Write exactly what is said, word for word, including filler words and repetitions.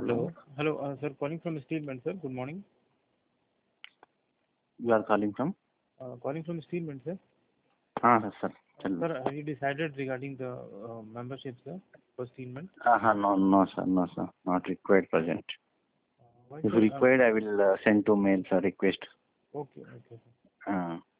Hello. Hello, uh, sir. Calling from Steelman, sir. Good morning. You are calling from? Uh, calling from Steelman, sir. Ah, sir. Tell me. Sir, have you decided regarding the uh, membership, sir, for Steelman? Uh, no, no, sir. No, sir. Not required present. Uh, why, If sir? Uh, required, I will uh, send to mail, sir, request. okay, okay, sir. Uh,